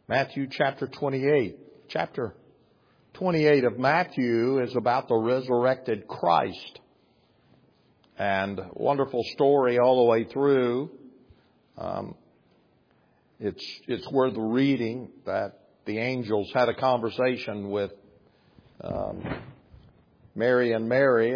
Matthew chapter 28. Chapter 28 of Matthew is about the resurrected Christ. And wonderful story all the way through. It's worth reading that the angels had a conversation with Mary and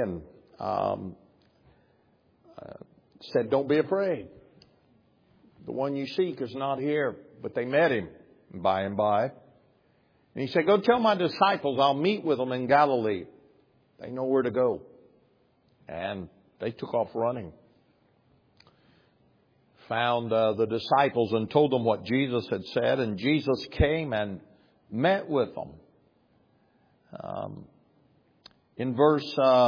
said, "Don't be afraid. The one you seek is not here." But they met him by and by. And he said, "Go tell my disciples I'll meet with them in Galilee. They know where to go." And they took off running. Found the disciples and told them what Jesus had said. And Jesus came and met with them. In verse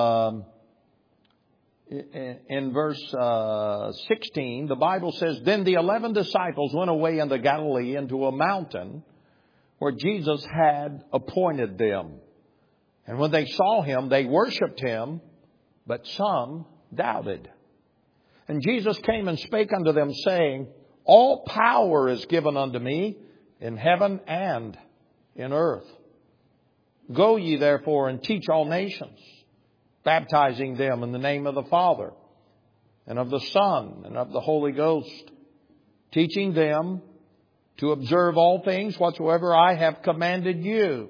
16, the Bible says, "Then the 11 disciples went away into Galilee into a mountain where Jesus had appointed them. And when they saw him, they worshipped him, but some doubted. And Jesus came and spake unto them, saying, All power is given unto me in heaven and in earth. Go ye therefore and teach all nations, baptizing them in the name of the Father and of the Son and of the Holy Ghost, teaching them to observe all things whatsoever I have commanded you.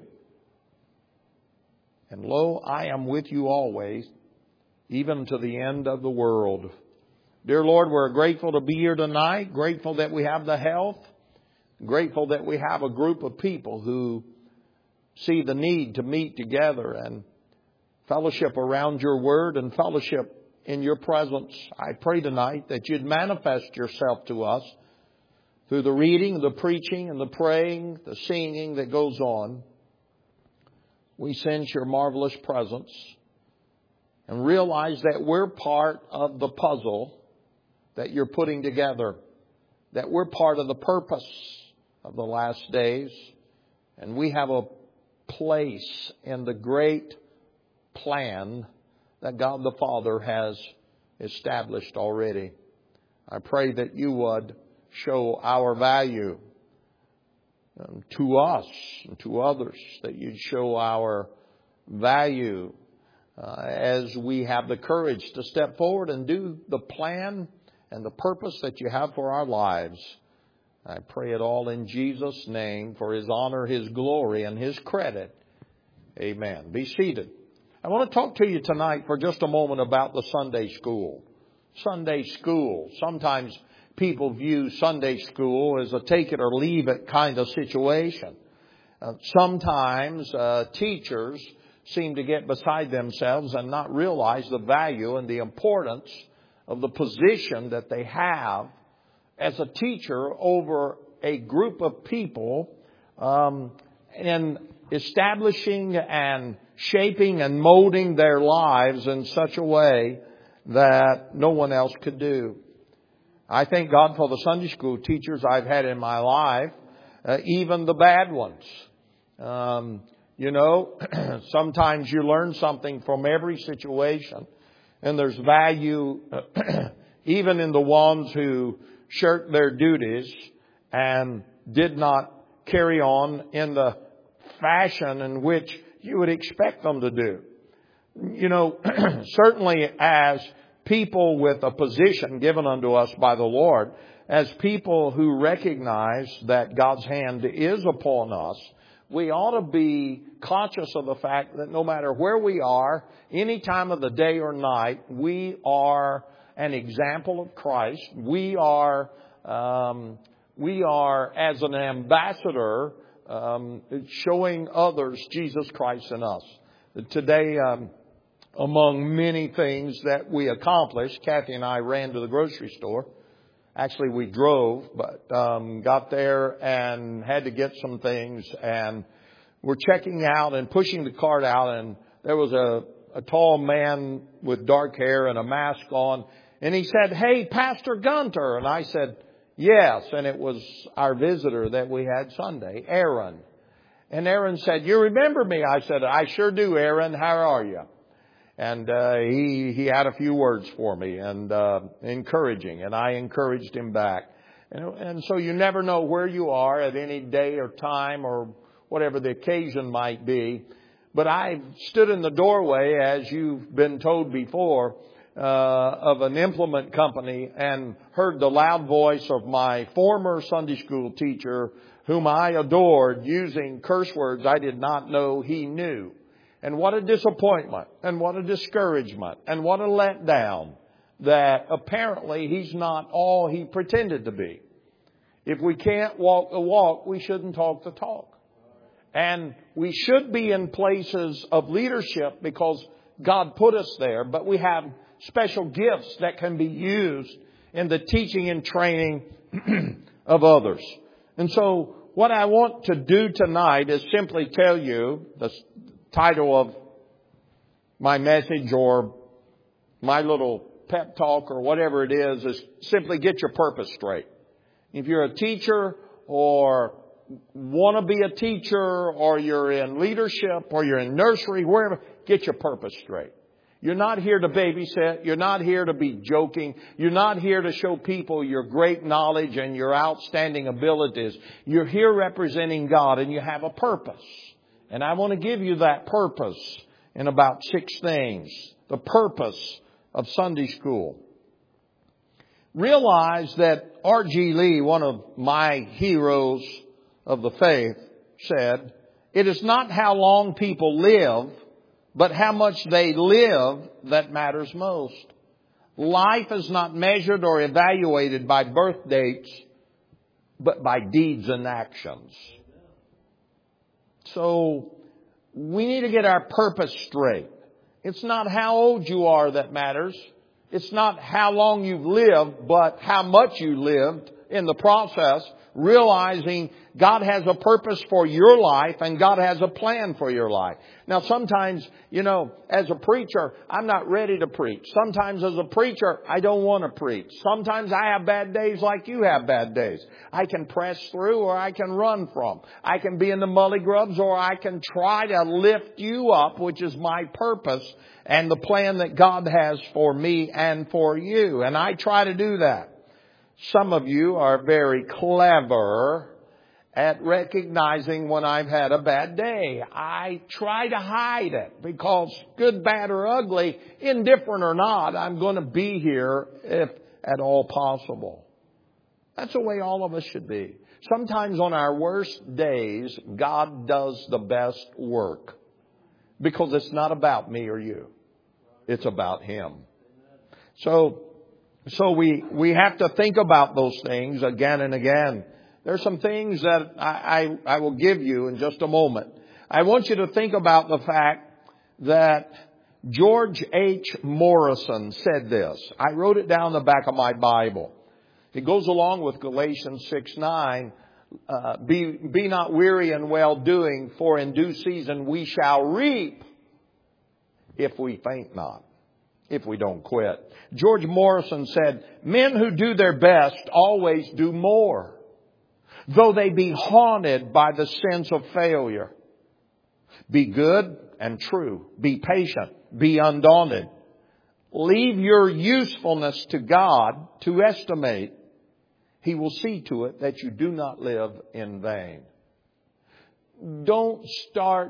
And lo, I am with you always, even to the end of the world." Dear Lord, we're grateful to be here tonight, grateful that we have the health, grateful that we have a group of people who see the need to meet together and fellowship around your word and fellowship in your presence. I pray tonight that you'd manifest yourself to us through the reading, the preaching, and the praying, the singing that goes on. We sense your marvelous presence and realize that we're part of the puzzle that you're putting together, that we're part of the purpose of the last days, and we have a place in the great plan that God the Father has established already. I pray that you would show our value to us and to others, that you'd show our value as we have the courage to step forward and do the plan and the purpose that you have for our lives. I pray it all in Jesus' name for His honor, His glory, and His credit. Amen. Be seated. I want to talk to you tonight for just a moment about the Sunday school. Sunday school. Sometimes people view Sunday school as a take it or leave it kind of situation. Sometimes teachers seem to get beside themselves and not realize the value and the importance of the position that they have as a teacher over a group of people in establishing and shaping and molding their lives in such a way that no one else could do. I thank God for the Sunday school teachers I've had in my life, even the bad ones. Sometimes you learn something from every situation, and there's value even in the ones who shirked their duties and did not carry on in the fashion in which you would expect them to do. Certainly as people with a position given unto us by the Lord, as people who recognize that God's hand is upon us, we ought to be conscious of the fact that no matter where we are, any time of the day or night, we are an example of Christ. We are as an ambassador, showing others Jesus Christ in us. Today, among many things that we accomplished, Kathy and I ran to the grocery store. Actually, we drove, but got there and had to get some things. And we're checking out and pushing the cart out. And there was a tall man with dark hair and a mask on. And he said, "Hey, Pastor Gunter." And I said, "Yes." And it was our visitor that we had Sunday, Aaron. And Aaron said, "You remember me?" I said, "I sure do, Aaron. How are you?" And he had a few words for me and encouraging, and I encouraged him back. And so you never know where you are at any day or time or whatever the occasion might be. But I've stood in the doorway, as you've been told before, of an implement company and heard the loud voice of my former Sunday school teacher, whom I adored, using curse words I did not know he knew. And what a disappointment, and what a discouragement, and what a letdown that apparently he's not all he pretended to be. If we can't walk the walk, we shouldn't talk the talk. And we should be in places of leadership because God put us there, but we have special gifts that can be used in the teaching and training of others. And so what I want to do tonight is simply tell you the title of my message or my little pep talk or whatever it is simply get your purpose straight. If you're a teacher or want to be a teacher or you're in leadership or you're in nursery, wherever, get your purpose straight. You're not here to babysit. You're not here to be joking. You're not here to show people your great knowledge and your outstanding abilities. You're here representing God and you have a purpose. And I want to give you that purpose in about 6 things. The purpose of Sunday school. Realize that R.G. Lee, one of my heroes of the faith, said, "It is not how long people live, but how much they live that matters most. Life is not measured or evaluated by birth dates, but by deeds and actions." So we need to get our purpose straight. It's not how old you are that matters. It's not how long you've lived, but how much you lived in the process, realizing God has a purpose for your life and God has a plan for your life. Now sometimes, as a preacher, I'm not ready to preach. Sometimes as a preacher, I don't want to preach. Sometimes I have bad days like you have bad days. I can press through or I can run from. I can be in the mully grubs or I can try to lift you up, which is my purpose and the plan that God has for me and for you. And I try to do that. Some of you are very clever at recognizing when I've had a bad day. I try to hide it because good, bad, or ugly, indifferent or not, I'm going to be here if at all possible. That's the way all of us should be. Sometimes on our worst days, God does the best work because it's not about me or you. It's about Him. So we have to think about those things again and again. There's some things that I will give you in just a moment. I want you to think about the fact that George H. Morrison said this. I wrote it down the back of my Bible. It goes along with Galatians 6:9. Be not weary in well doing, for in due season we shall reap if we faint not, if we don't quit. George Morrison said, men who do their best always do more, though they be haunted by the sense of failure. Be good and true. Be patient. Be undaunted. Leave your usefulness to God to estimate. He will see to it that you do not live in vain. Don't start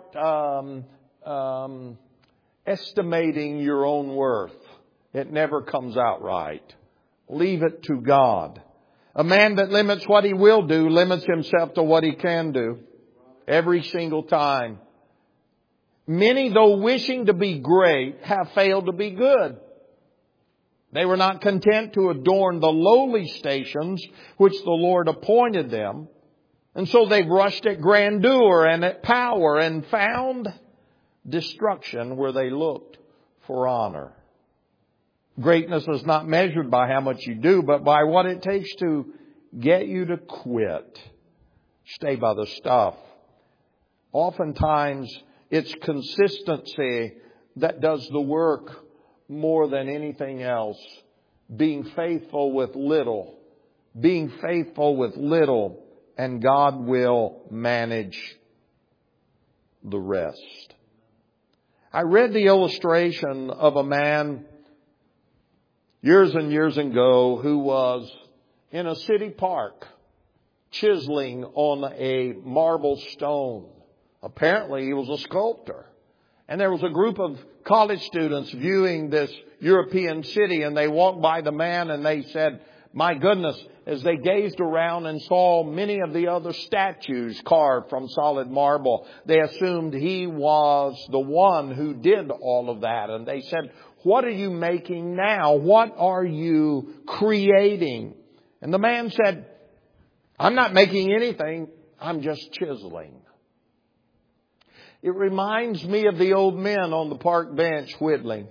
estimating your own worth. It never comes out right. Leave it to God. A man that limits what he will do limits himself to what he can do. Every single time. Many, though wishing to be great, have failed to be good. They were not content to adorn the lowly stations which the Lord appointed them. And so they've rushed at grandeur and at power and found destruction where they looked for honor. Greatness is not measured by how much you do, but by what it takes to get you to quit. Stay by the stuff. Oftentimes, it's consistency that does the work more than anything else. Being faithful with little. Being faithful with little, and God will manage the rest. I read the illustration of a man years and years ago who was in a city park, chiseling on a marble stone. Apparently he was a sculptor. And there was a group of college students viewing this European city, and they walked by the man and they said, my goodness, as they gazed around and saw many of the other statues carved from solid marble, they assumed he was the one who did all of that. And they said, what are you making now? What are you creating? And the man said, I'm not making anything. I'm just chiseling. It reminds me of the old men on the park bench whittling.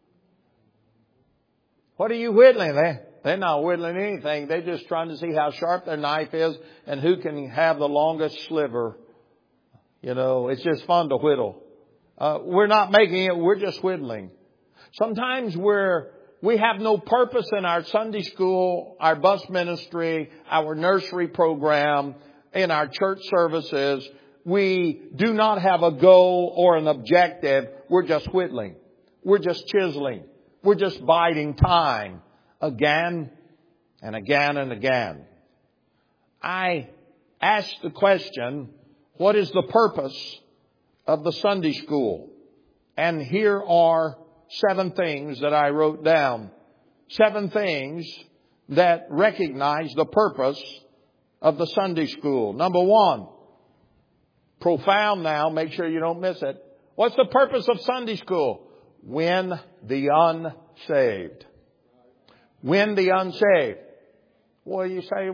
What are you whittling? They're not whittling anything. They're just trying to see how sharp their knife is and who can have the longest sliver. You know, it's just fun to whittle. We're not making it. We're just whittling. Sometimes we have no purpose in our Sunday school, our bus ministry, our nursery program, in our church services. We do not have a goal or an objective. We're just whittling. We're just chiseling. We're just biding time again and again and again. I asked the question, what is the purpose of the Sunday school? And here are 7 things that I wrote down. 7 things that recognize the purpose of the Sunday school. Number 1, profound now, make sure you don't miss it. What's the purpose of Sunday school? Win the unsaved. Win the unsaved. Well, you say,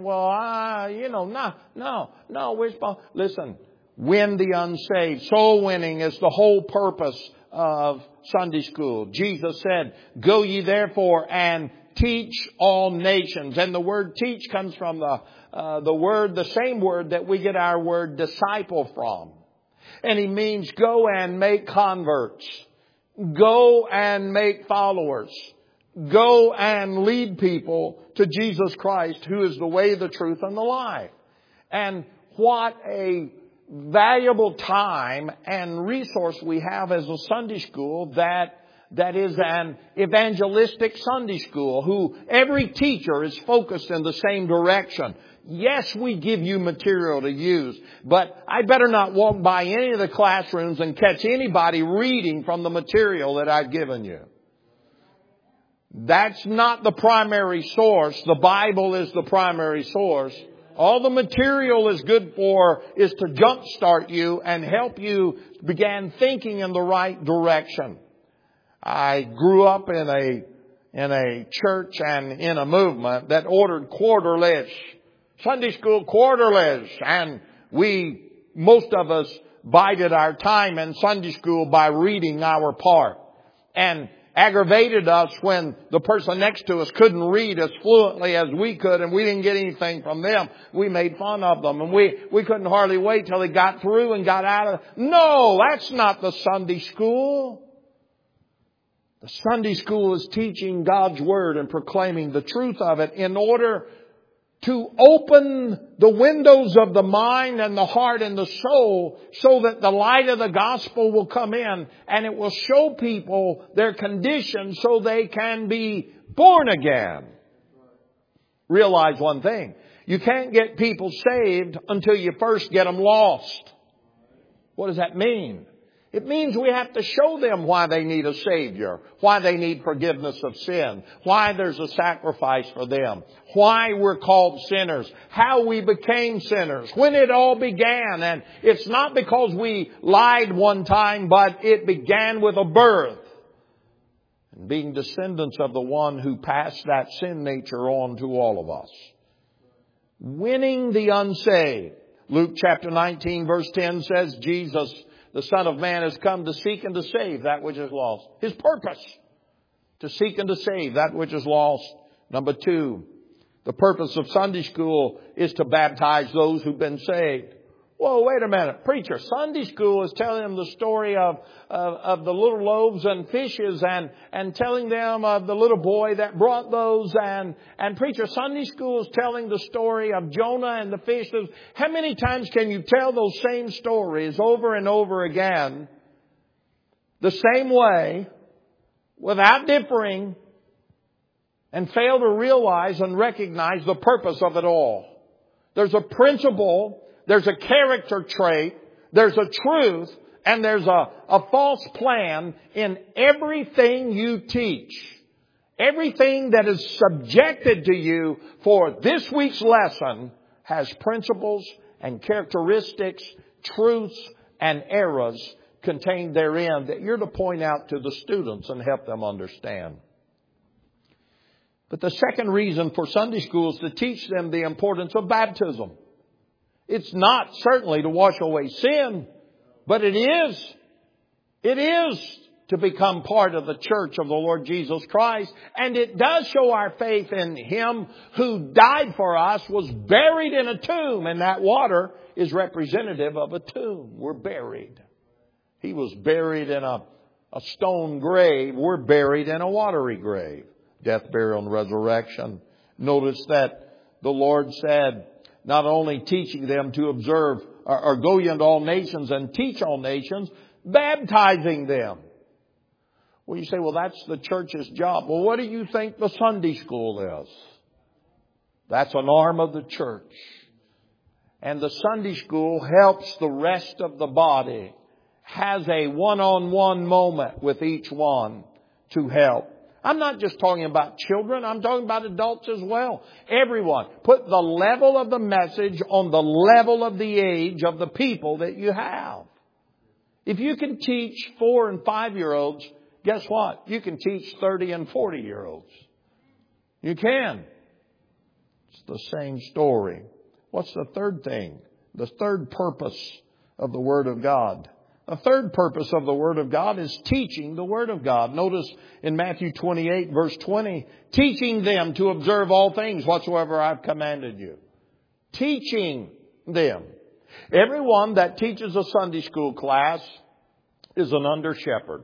no, we're supposed... Listen, win the unsaved. Soul winning is the whole purpose of Sunday school. Jesus said, go ye therefore and teach all nations. And the word teach comes from the same word that we get our word disciple from. And he means go and make converts. Go and make followers. Go and lead people to Jesus Christ, who is the way, the truth, and the life. And what a valuable time and resource we have as a Sunday school that is an evangelistic Sunday school, who every teacher is focused in the same direction. Yes, we give you material to use, but I better not walk by any of the classrooms and catch anybody reading from the material that I've given you. That's not the primary source. The Bible is the primary source. All the material is good for is to jumpstart you and help you begin thinking in the right direction. I grew up in a church and in a movement that ordered quarterlies. Sunday school quarterlies. And most of us bided our time in Sunday school by reading our part. And aggravated us when the person next to us couldn't read as fluently as we could, and we didn't get anything from them. We made fun of them, and we couldn't hardly wait till they got through and got out of. No, that's not the Sunday school. The Sunday school is teaching God's Word and proclaiming the truth of it in order to open the windows of the mind and the heart and the soul so that the light of the gospel will come in and it will show people their condition so they can be born again. Realize one thing. You can't get people saved until you first get them lost. What does that mean? It means we have to show them why they need a Savior, why they need forgiveness of sin, why there's a sacrifice for them, why we're called sinners, how we became sinners, when it all began. And it's not because we lied one time, but it began with a birth. And being descendants of the one who passed that sin nature on to all of us. Winning the unsaved. Luke chapter 19 verse 10 says, Jesus, the Son of Man, has come to seek and to save that which is lost. His purpose, to seek and to save that which is lost. Number 2, the purpose of Sunday school is to baptize those who've been saved. Whoa, wait a minute. Preacher, Sunday school is telling them the story of the little loaves and fishes and telling them of the little boy that brought those. And preacher, Sunday school is telling the story of Jonah and the fish. How many times can you tell those same stories over and over again the same way without differing and fail to realize and recognize the purpose of it all. There's a principle, there's a character trait, there's a truth, and there's a false plan in everything you teach. Everything that is subjected to you for this week's lesson has principles and characteristics, truths and errors contained therein that you're to point out to the students and help them understand. But the second reason for Sunday school is to teach them the importance of baptism. It's not certainly to wash away sin, but it is to become part of the church of the Lord Jesus Christ. And it does show our faith in Him who died for us, was buried in a tomb, and that water is representative of a tomb. We're buried. He was buried in a stone grave. We're buried in a watery grave. Death, burial, and resurrection. Notice that the Lord said, not only teaching them to observe or go ye into all nations and teach all nations, baptizing them. Well, you say, well, that's the church's job. Well, what do you think the Sunday school is? That's an arm of the church. And the Sunday school helps the rest of the body, has a one-on-one moment with each one to help. I'm not just talking about children. I'm talking about adults as well. Everyone. Put the level of the message on the level of the age of the people that you have. If you can teach 4 and 5-year-olds, guess what? You can teach 30 and 40-year-olds. You can. It's the same story. What's the third thing? The third purpose of the Word of God. The third purpose of the Word of God is teaching the Word of God. Notice in Matthew 28 verse 20, teaching them to observe all things whatsoever I've commanded you. Teaching them. Everyone that teaches a Sunday school class is an under shepherd.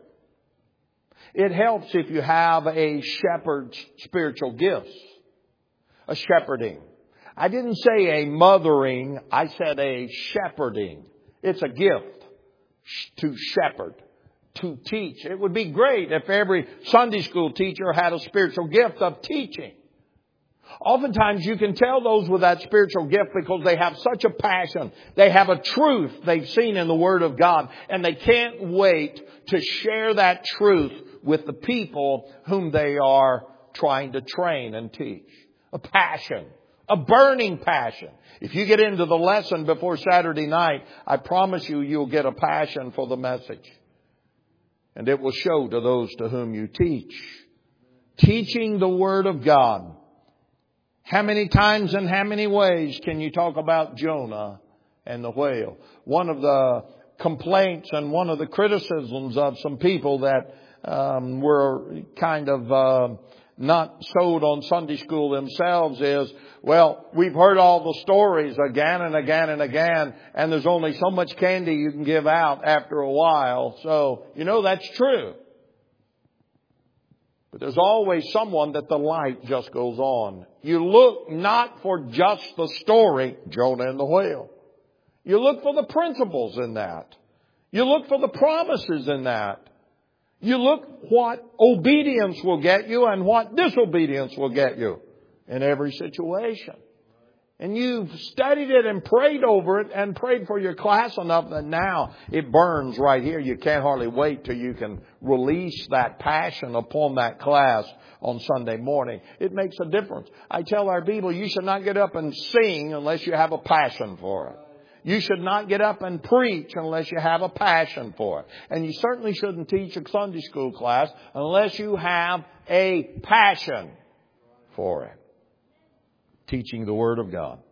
It helps if you have a shepherd's spiritual gifts. A shepherding. I didn't say a mothering, I said a shepherding. It's a gift. To shepherd, to teach. It would be great if every Sunday school teacher had a spiritual gift of teaching. Oftentimes you can tell those with that spiritual gift because they have such a passion. They have a truth they've seen in the Word of God, and they can't wait to share that truth with the people whom they are trying to train and teach. A passion. A burning passion. If you get into the lesson before Saturday night, I promise you, you'll get a passion for the message. And it will show to those to whom you teach. Teaching the Word of God. How many times and how many ways can you talk about Jonah and the whale? One of the complaints and one of the criticisms of some people that were kind of not sold on Sunday school themselves is, well, we've heard all the stories again and again and again, and there's only so much candy you can give out after a while. So, that's true. But there's always someone that the light just goes on. You look not for just the story, Jonah and the whale. You look for the principles in that. You look for the promises in that. You look what obedience will get you and what disobedience will get you in every situation. And you've studied it and prayed over it and prayed for your class enough that now it burns right here. You can't hardly wait till you can release that passion upon that class on Sunday morning. It makes a difference. I tell our people, you should not get up and sing unless you have a passion for it. You should not get up and preach unless you have a passion for it. And you certainly shouldn't teach a Sunday school class unless you have a passion for it. Teaching the Word of God.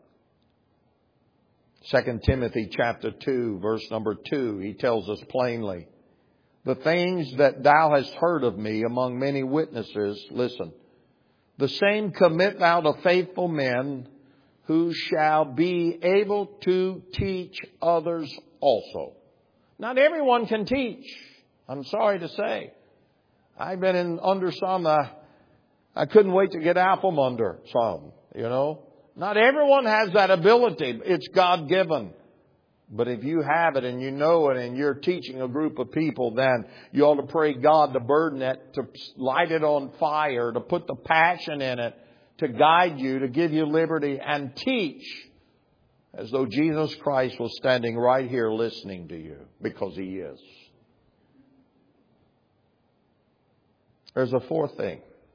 2 Timothy chapter 2, verse number 2, he tells us plainly, the things that thou hast heard of me among many witnesses, listen, the same commit thou to faithful men, who shall be able to teach others also. Not everyone can teach. I'm sorry to say. I've been under some, I couldn't wait to get out from under some, Not everyone has that ability. It's God-given. But if you have it and you know it and you're teaching a group of people, then you ought to pray God to burden it, to light it on fire, to put the passion in it, to guide you, to give you liberty, and teach as though Jesus Christ was standing right here listening to you, because He is. There's a fourth thing.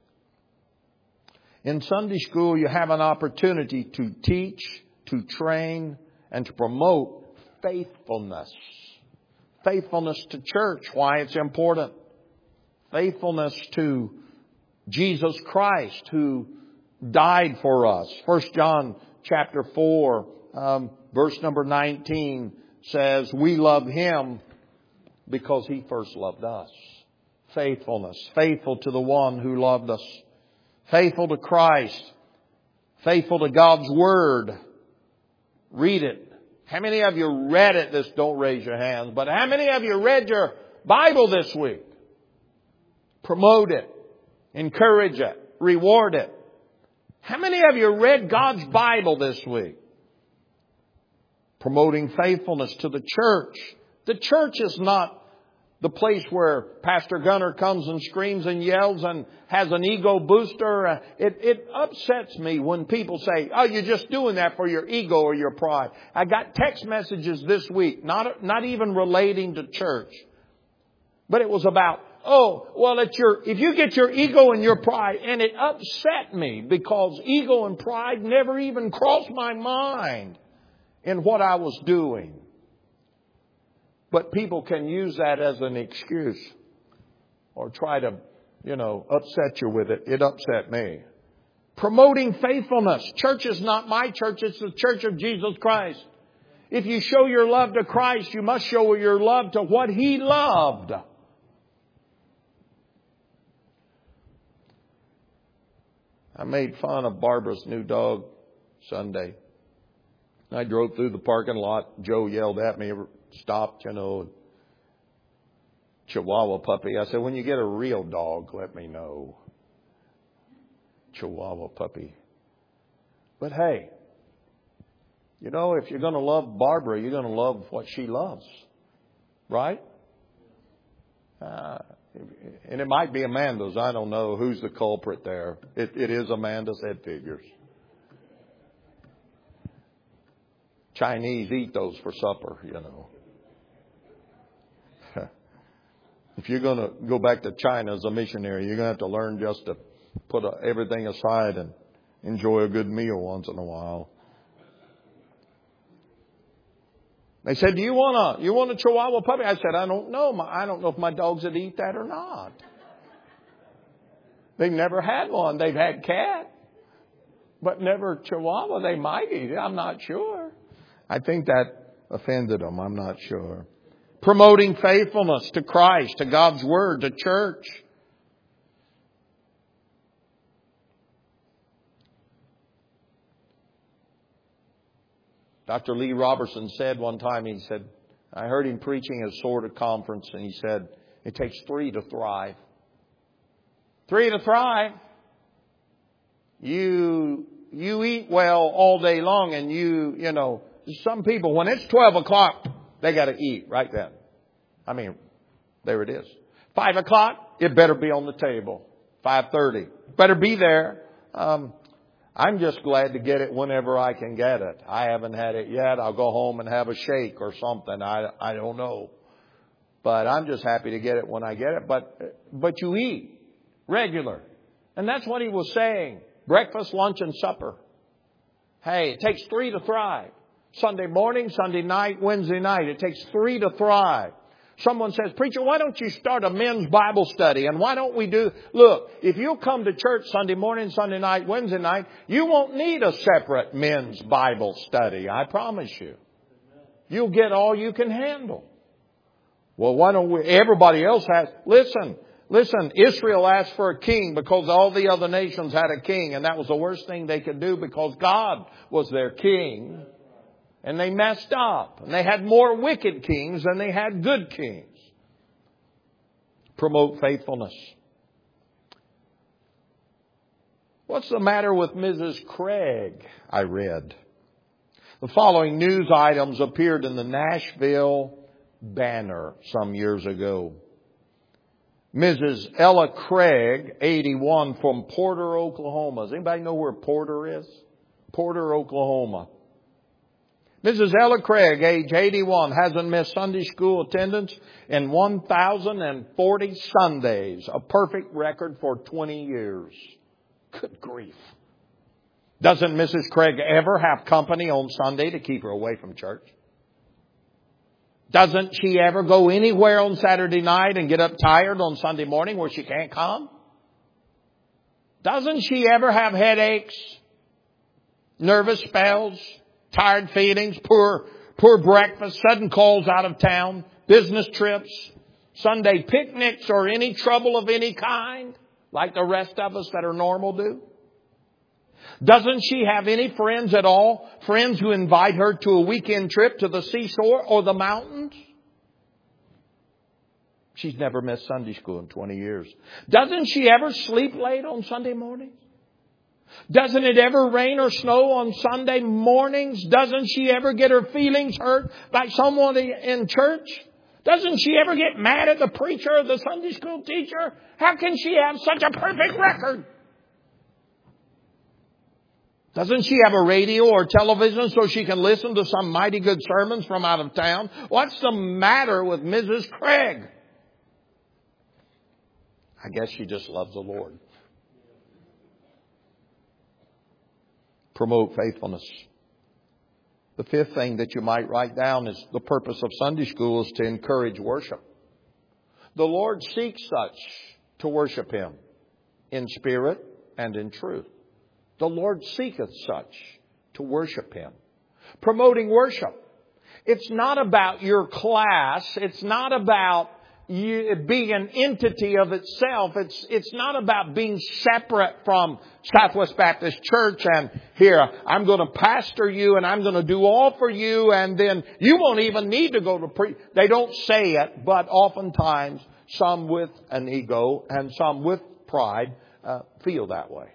In Sunday school, you have an opportunity to teach, to train, and to promote faithfulness. Faithfulness to church, why it's important. Faithfulness to Jesus Christ, who died for us. 1 John chapter 4, verse number 19 says, we love Him because He first loved us. Faithfulness. Faithful to the one who loved us. Faithful to Christ. Faithful to God's Word. Read it. How many of you read it? Don't raise your hands. But how many of you read your Bible this week? Promote it. Encourage it. Reward it. How many of you read God's Bible this week? Promoting faithfulness to the church. The church is not the place where Pastor Gunner comes and screams and yells and has an ego booster. It upsets me when people say, oh, you're just doing that for your ego or your pride. I got text messages this week, not even relating to church. But it was about, oh, well, if you get your ego and your pride, and it upset me because ego and pride never even crossed my mind in what I was doing. But people can use that as an excuse or try to, upset you with it. It upset me. Promoting faithfulness. Church is not my church. It's the church of Jesus Christ. If you show your love to Christ, you must show your love to what He loved. I made fun of Barbara's new dog Sunday. I drove through the parking lot. Joe yelled at me, stopped, Chihuahua puppy. I said, when you get a real dog, let me know. Chihuahua puppy. But hey, if you're going to love Barbara, you're going to love what she loves. Right? And it might be Amanda's. I don't know who's the culprit there. It is Amanda's, head figures. Chinese eat those for supper, If you're going to go back to China as a missionary, you're going to have to learn just to put everything aside and enjoy a good meal once in a while. They said, do you want a Chihuahua puppy? I said, I don't know. I don't know if my dogs would eat that or not. They've never had one. They've had cat, but never Chihuahua. They might eat it. I'm not sure. I think that offended them. I'm not sure. Promoting faithfulness to Christ, to God's Word, to church. Dr. Lee Robertson said one time, I heard him preaching at a sort of conference, and he said, it takes 3 to thrive. 3 to thrive. You eat well all day long, and some people, when it's 12 o'clock, they got to eat right then. There it is. 5 o'clock, it better be on the table. 5:30, better be there. I'm just glad to get it whenever I can get it. I haven't had it yet. I'll go home and have a shake or something. I don't know. But I'm just happy to get it when I get it. But you eat regular. And that's what he was saying. Breakfast, lunch, and supper. Hey, it takes 3 to thrive. Sunday morning, Sunday night, Wednesday night. It takes 3 to thrive. Someone says, preacher, why don't you start a men's Bible study? And why don't we look, if you come to church Sunday morning, Sunday night, Wednesday night, you won't need a separate men's Bible study. I promise you. You'll get all you can handle. Well, why don't we? Everybody else has. Listen, Israel asked for a king because all the other nations had a king. And that was the worst thing they could do because God was their king. And they messed up. And they had more wicked kings than they had good kings. Promote faithfulness. What's the matter with Mrs. Craig? I read. The following news items appeared in the Nashville Banner some years ago. Mrs. Ella Craig, 81, from Porter, Oklahoma. Does anybody know where Porter is? Porter, Oklahoma. Mrs. Ella Craig, age 81, hasn't missed Sunday school attendance in 1,040 Sundays. A perfect record for 20 years. Good grief. Doesn't Mrs. Craig ever have company on Sunday to keep her away from church? Doesn't she ever go anywhere on Saturday night and get up tired on Sunday morning where she can't come? Doesn't she ever have headaches, nervous spells, tired feelings, poor breakfast, sudden calls out of town, business trips, Sunday picnics, or any trouble of any kind like the rest of us that are normal do? Doesn't she have any friends at all? Friends who invite her to a weekend trip to the seashore or the mountains? She's never missed Sunday school in 20 years. Doesn't she ever sleep late on Sunday mornings? Doesn't it ever rain or snow on Sunday mornings? Doesn't she ever get her feelings hurt by someone in church? Doesn't she ever get mad at the preacher or the Sunday school teacher? How can she have such a perfect record? Doesn't she have a radio or television so she can listen to some mighty good sermons from out of town? What's the matter with Mrs. Craig? I guess she just loves the Lord. Promote faithfulness. The fifth thing that you might write down is the purpose of Sunday school is to encourage worship. The Lord seeks such to worship Him in spirit and in truth. The Lord seeketh such to worship Him. Promoting worship. It's not about your class. It's not about you being an entity of itself. It's not about being separate from Southwest Baptist Church and here, I'm going to pastor you and I'm going to do all for you and then you won't even need to go to preach. They don't say it, but oftentimes some with an ego and some with pride feel that way.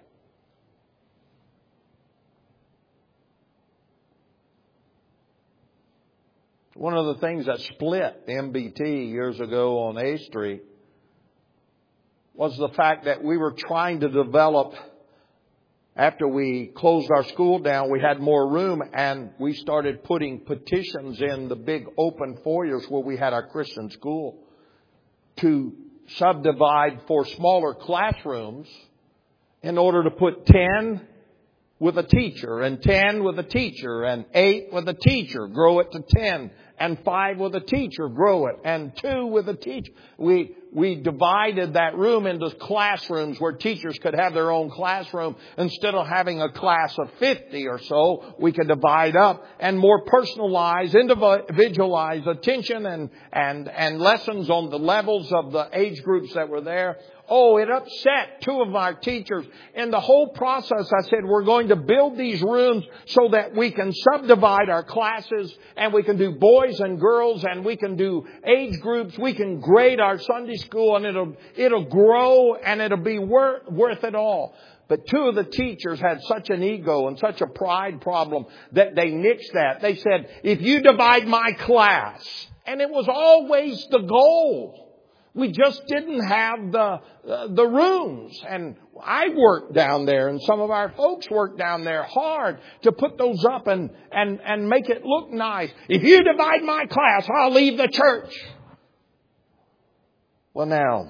One of the things that split MBT years ago on A Street was the fact that we were trying to develop, after we closed our school down, we had more room and we started putting petitions in the big open foyers where we had our Christian school to subdivide for smaller classrooms in order to put 10 with a teacher and 10 with a teacher and 8 with a teacher, grow it to 10 and 5 with a teacher, grow it, and 2 with a teacher. We divided that room into classrooms where teachers could have their own classroom. Instead of having a class of 50 or so, we could divide up and more personalize, individualize attention and lessons on the levels of the age groups that were there. Oh, it upset 2 of our teachers. In the whole process, I said, we're going to build these rooms so that we can subdivide our classes and we can do boys and girls and we can do age groups. We can grade our Sunday school and it'll grow and it'll be worth it all. But 2 of the teachers had such an ego and such a pride problem that they nixed that. They said, if you divide my class, and it was always the goal. We just didn't have the rooms. And I worked down there and some of our folks worked down there hard to put those up and make it look nice. If you divide my class, I'll leave the church. Well, now,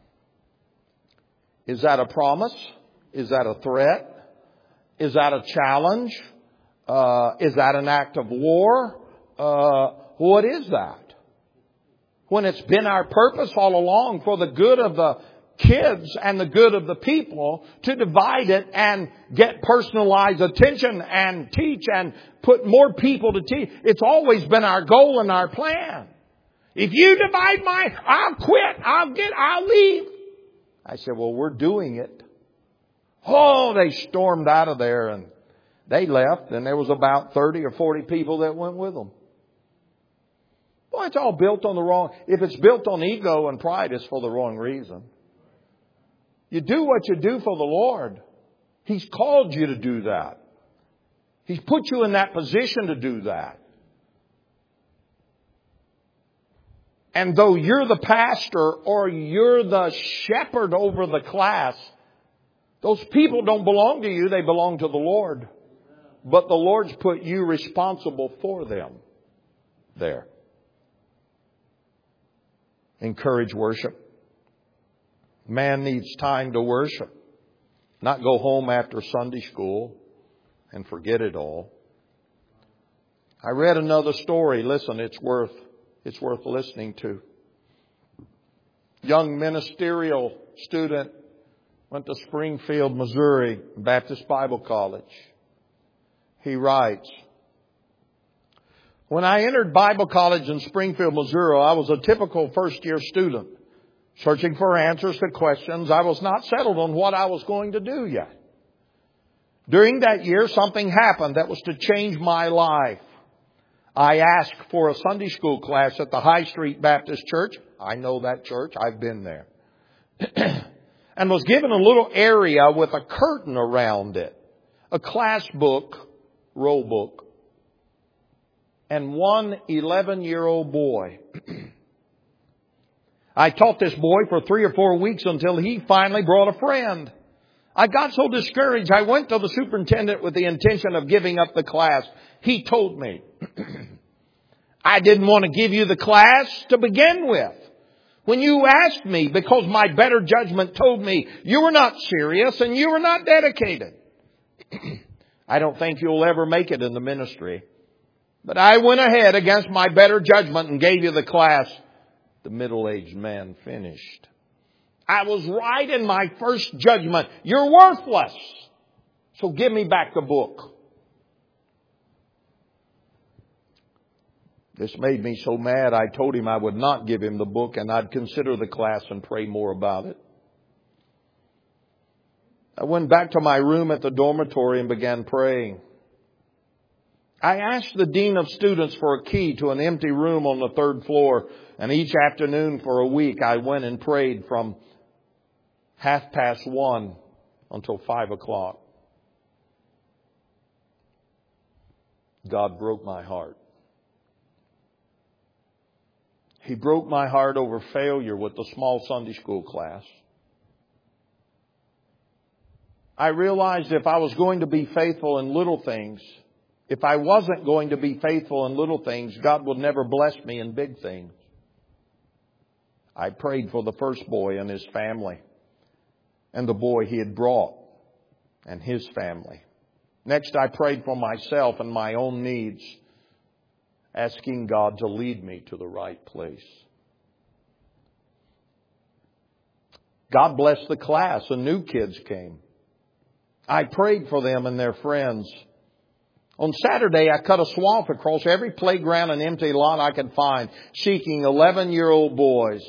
is that a promise? Is that a threat? Is that a challenge? Is that an act of war? What is that? When it's been our purpose all along for the good of the kids and the good of the people to divide it and get personalized attention and teach and put more people to teach. It's always been our goal and our plan. If you divide I'll quit. I'll leave. I said, well, we're doing it. Oh, they stormed out of there and they left and there was about 30 or 40 people that went with them. Boy, it's all built on the wrong. If it's built on ego and pride, it's for the wrong reason. You do what you do for the Lord. He's called you to do that. He's put you in that position to do that. And though you're the pastor or you're the shepherd over the class, those people don't belong to you. They belong to the Lord. But the Lord's put you responsible for them there. Encourage worship. Man needs time to worship. Not go home after Sunday school and forget it all. I read another story. Listen, it's worth listening to. Young ministerial student went to Springfield, Missouri, Baptist Bible College. He writes, when I entered Bible college in Springfield, Missouri, I was a typical first-year student, searching for answers to questions. I was not settled on what I was going to do yet. During that year, something happened that was to change my life. I asked for a Sunday school class at the High Street Baptist Church. I know that church. I've been there. And was given a little area with a curtain around it, a class book, roll book, and one 11-year-old boy. I taught this boy for 3 or 4 weeks until he finally brought a friend. I got so discouraged, I went to the superintendent with the intention of giving up the class. He told me, I didn't want to give you the class to begin with. When you asked me, because my better judgment told me you were not serious and you were not dedicated. I don't think you'll ever make it in the ministry. But I went ahead against my better judgment and gave you the class. The middle-aged man finished. I was right in my first judgment. You're worthless. So give me back the book. This made me so mad, I told him I would not give him the book and I'd consider the class and pray more about it. I went back to my room at the dormitory and began praying. I asked the dean of students for a key to an empty room on the 3rd floor, and each afternoon for a week I went and prayed from 1:30 until 5 o'clock. God broke my heart. He broke my heart over failure with the small Sunday school class. I realized if I was going to be faithful in little things, if I wasn't going to be faithful in little things, God would never bless me in big things. I prayed for the first boy and his family, and the boy he had brought and his family. Next, I prayed for myself and my own needs, asking God to lead me to the right place. God blessed the class and new kids came. I prayed for them and their friends. On Saturday, I cut a swath across every playground and empty lot I could find, seeking 11-year-old boys.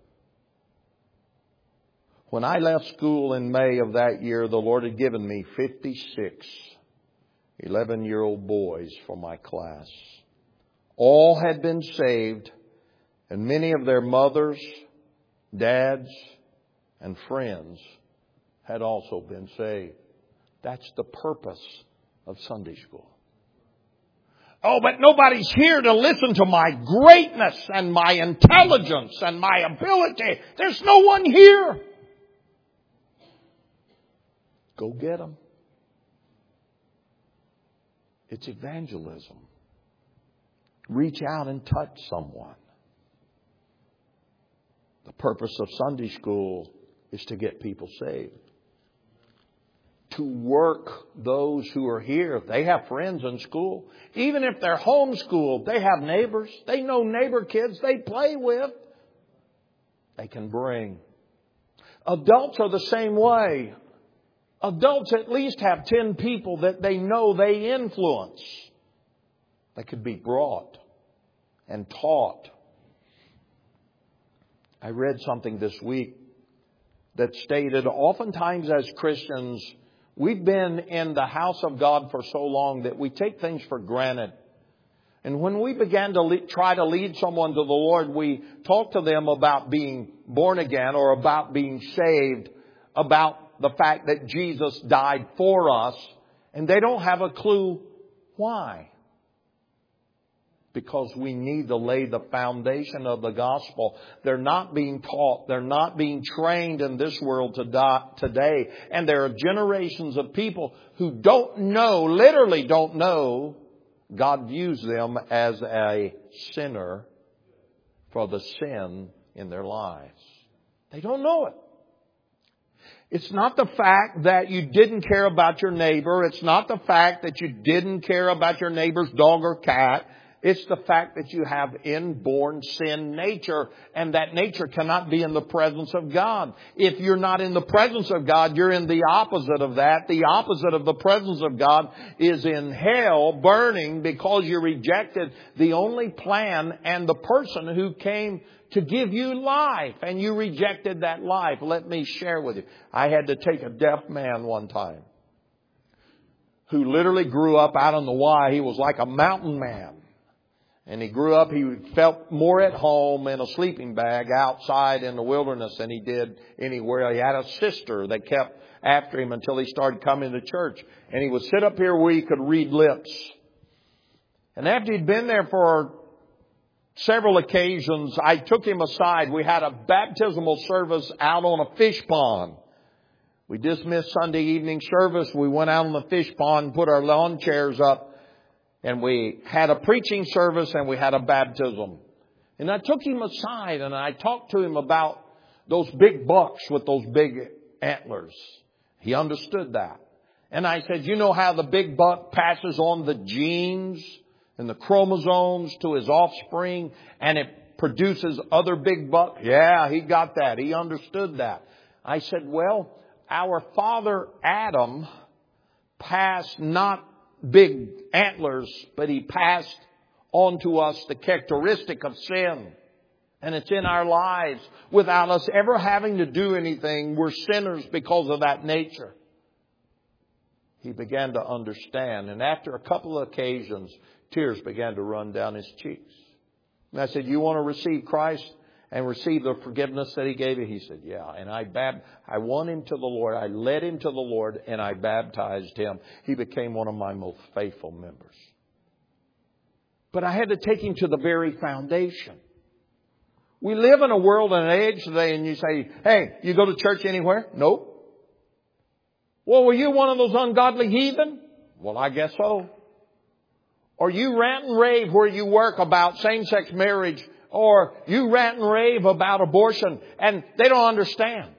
When I left school in May of that year, the Lord had given me 56 11-year-old boys for my class. All had been saved, and many of their mothers, dads, and friends had also been saved. That's the purpose of Sunday school. Oh, but nobody's here to listen to my greatness and my intelligence and my ability. There's no one here. Go get them. It's evangelism. Reach out and touch someone. The purpose of Sunday school is to get people saved. To work those who are here. They have friends in school. Even if they're homeschooled, they have neighbors. They know neighbor kids they play with. They can bring. Adults are the same way. Adults at least have 10 people that they know they influence. They could be brought and taught. I read something this week that stated, oftentimes as Christians, we've been in the house of God for so long that we take things for granted. And when we began to try to lead someone to the Lord, we talk to them about being born again or about being saved, about the fact that Jesus died for us, and they don't have a clue Why? Because we need to lay the foundation of the gospel. They're not being taught. They're not being trained in this world today. And there are generations of people who don't know, literally don't know, God views them as a sinner for the sin in their lives. They don't know it. It's not the fact that you didn't care about your neighbor. It's not the fact that you didn't care about your neighbor's dog or cat. It's the fact that you have inborn sin nature, and that nature cannot be in the presence of God. If you're not in the presence of God, you're in the opposite of that. The opposite of the presence of God is in hell, burning, because you rejected the only plan and the person who came to give you life, and you rejected that life. Let me share with you. I had to take a deaf man one time who literally grew up out on the Y. He was like a mountain man. And he grew up, he felt more at home in a sleeping bag outside in the wilderness than he did anywhere. He had a sister that kept after him until he started coming to church. And he would sit up here where he could read lips. And after he'd been there for several occasions, I took him aside. We had a baptismal service out on a fish pond. We dismissed Sunday evening service. We went out on the fish pond, put our lawn chairs up. And we had a preaching service and we had a baptism. And I took him aside and I talked to him about those big bucks with those big antlers. He understood that. And I said, you know how the big buck passes on the genes and the chromosomes to his offspring and it produces other big bucks? Yeah, he got that. He understood that. I said, well, our father Adam passed not big antlers, but he passed on to us the characteristic of sin. And it's in our lives without us ever having to do anything. We're sinners because of that nature. He began to understand. And after a couple of occasions, tears began to run down his cheeks. And I said, you want to receive Christ and receive the forgiveness that He gave you? He said, yeah. And I won him to the Lord. I led him to the Lord and I baptized him. He became one of my most faithful members. But I had to take him to the very foundation. We live in a world and an age today, and you say, hey, you go to church anywhere? Nope. Well, were you one of those ungodly heathen? Well, I guess so. Or you rant and rave where you work about same-sex marriage, or you rant and rave about abortion, and they don't understand.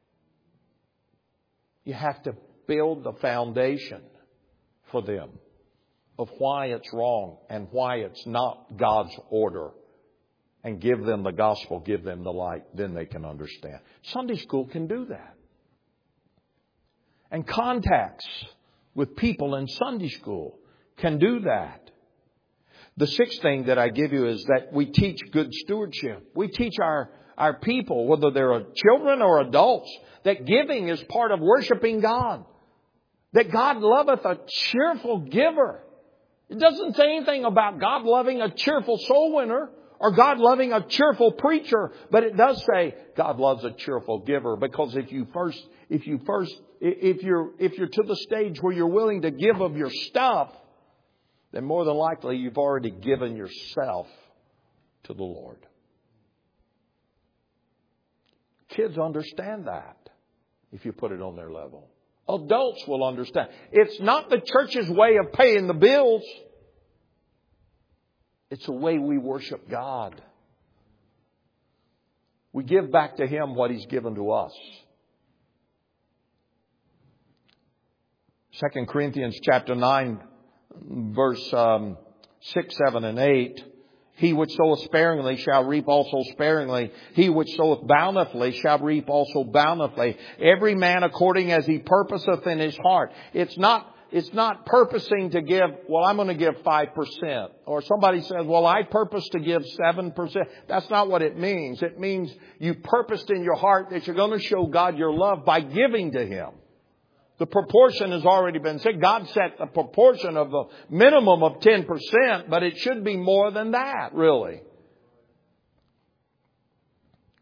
You have to build the foundation for them of why it's wrong and why it's not God's order. And give them the gospel, give them the light, then they can understand. Sunday school can do that. And contacts with people in Sunday school can do that. The sixth thing that I give you is that we teach good stewardship. We teach our people, whether they're children or adults, that giving is part of worshiping God. That God loveth a cheerful giver. It doesn't say anything about God loving a cheerful soul winner or God loving a cheerful preacher, but it does say God loves a cheerful giver. Because if you're to the stage where you're willing to give of your stuff, then more than likely you've already given yourself to the Lord. Kids understand that if you put it on their level. Adults will understand. It's not the church's way of paying the bills. It's the way we worship God. We give back to Him what He's given to us. 2 Corinthians chapter 9, verse 6, 7, and 8. He which soweth sparingly shall reap also sparingly. He which soweth bountifully shall reap also bountifully. Every man according as he purposeth in his heart. It's not purposing to give, well, I'm going to give 5%. Or somebody says, well, I purpose to give 7%. That's not what it means. It means you purposed in your heart that you're going to show God your love by giving to Him. The proportion has already been said. God set the proportion of a minimum of 10%, but it should be more than that, really.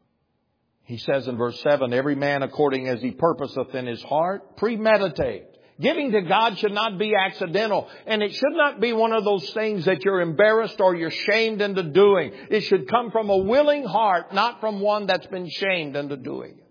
He says in verse 7, every man according as he purposeth in his heart, premeditate. Giving to God should not be accidental. And it should not be one of those things that you're embarrassed or you're shamed into doing. It should come from a willing heart, not from one that's been shamed into doing it.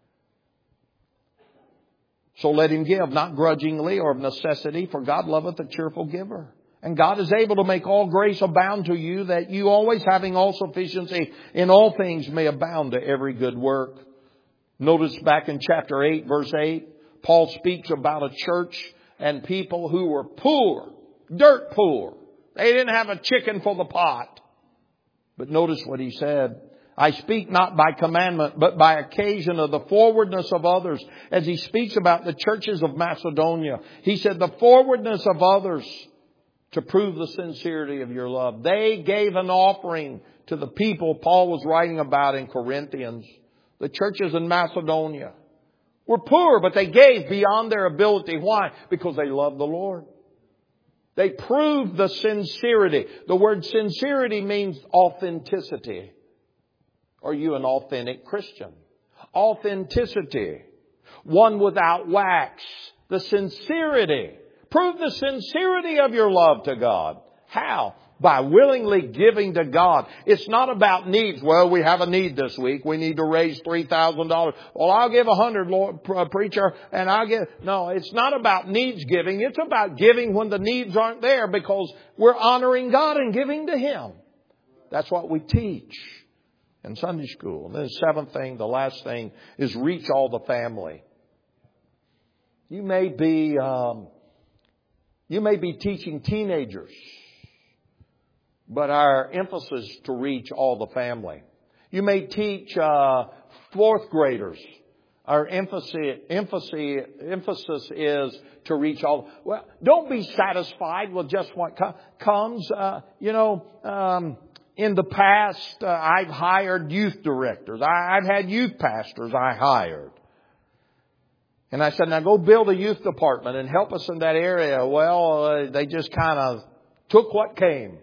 So let him give, not grudgingly or of necessity, for God loveth a cheerful giver. And God is able to make all grace abound to you, that you always having all sufficiency in all things may abound to every good work. Notice back in chapter 8, verse 8, Paul speaks about a church and people who were poor, dirt poor. They didn't have a chicken for the pot. But notice what he said. I speak not by commandment, but by occasion of the forwardness of others. As he speaks about the churches of Macedonia, he said the forwardness of others to prove the sincerity of your love. They gave an offering to the people Paul was writing about in Corinthians. The churches in Macedonia were poor, but they gave beyond their ability. Why? Because they loved the Lord. They proved the sincerity. The word sincerity means authenticity. Are you an authentic Christian? Authenticity. One without wax. The sincerity. Prove the sincerity of your love to God. How? By willingly giving to God. It's not about needs. Well, we have a need this week. We need to raise $3,000. Well, I'll give 100, Lord, preacher, and I'll give. No, it's not about needs giving. It's about giving when the needs aren't there, because we're honoring God and giving to Him. That's what we teach in Sunday school. And then the seventh thing, the last thing, is reach all the family. You may be teaching teenagers, but our emphasis is to reach all the family. You may teach fourth graders. Our emphasis is to reach all. Well, don't be satisfied with just what comes. In the past, I've hired youth directors. I've had youth pastors I hired. And I said, now go build a youth department and help us in that area. Well, they just kind of took what came.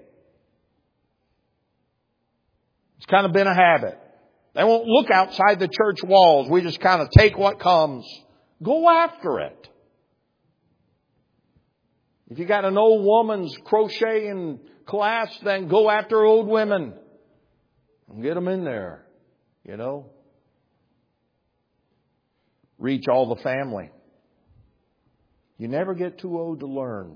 It's kind of been a habit. They won't look outside the church walls. We just kind of take what comes. Go after it. If you got an old woman's crocheting class, then go after old women. And get them in there, Reach all the family. You never get too old to learn.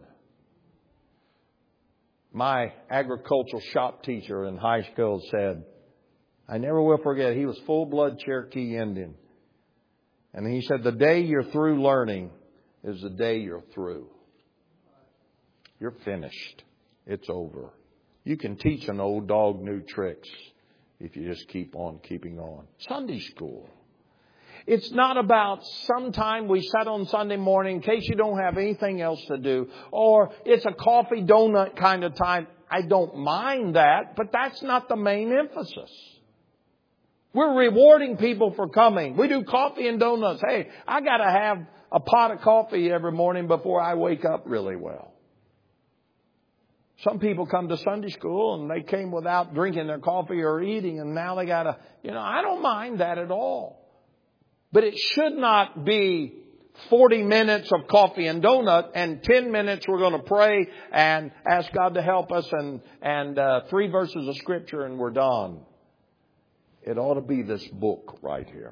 My agricultural shop teacher in high school said, I never will forget, he was full-blood Cherokee Indian. And he said, the day you're through learning is the day you're through. You're finished. It's over. You can teach an old dog new tricks if you just keep on keeping on. Sunday school. It's not about sometime we sat on Sunday morning in case you don't have anything else to do. Or it's a coffee donut kind of time. I don't mind that, but that's not the main emphasis. We're rewarding people for coming. We do coffee and donuts. Hey, I got to have a pot of coffee every morning before I wake up really well. Some people come to Sunday school and they came without drinking their coffee or eating, and now they got to, I don't mind that at all. But it should not be 40 minutes of coffee and donut and 10 minutes we're going to pray and ask God to help us and 3 verses of Scripture and we're done. It ought to be this book right here.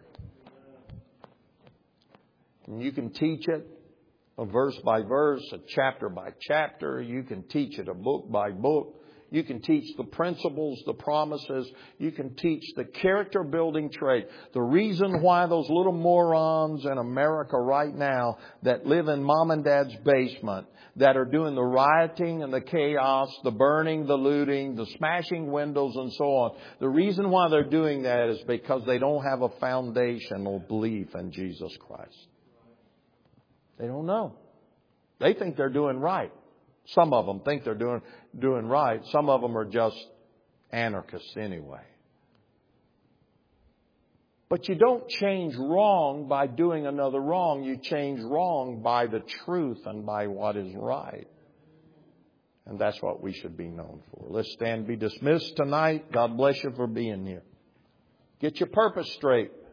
And you can teach it a verse by verse, a chapter by chapter. You can teach it a book by book. You can teach the principles, the promises. You can teach the character building trait. The reason why those little morons in America right now that live in mom and dad's basement, that are doing the rioting and the chaos, the burning, the looting, the smashing windows and so on. The reason why they're doing that is because they don't have a foundational belief in Jesus Christ. They don't know. They think they're doing right. Some of them think they're doing right. Some of them are just anarchists anyway. But you don't change wrong by doing another wrong. You change wrong by the truth and by what is right. And that's what we should be known for. Let's stand and be dismissed tonight. God bless you for being here. Get your purpose straight.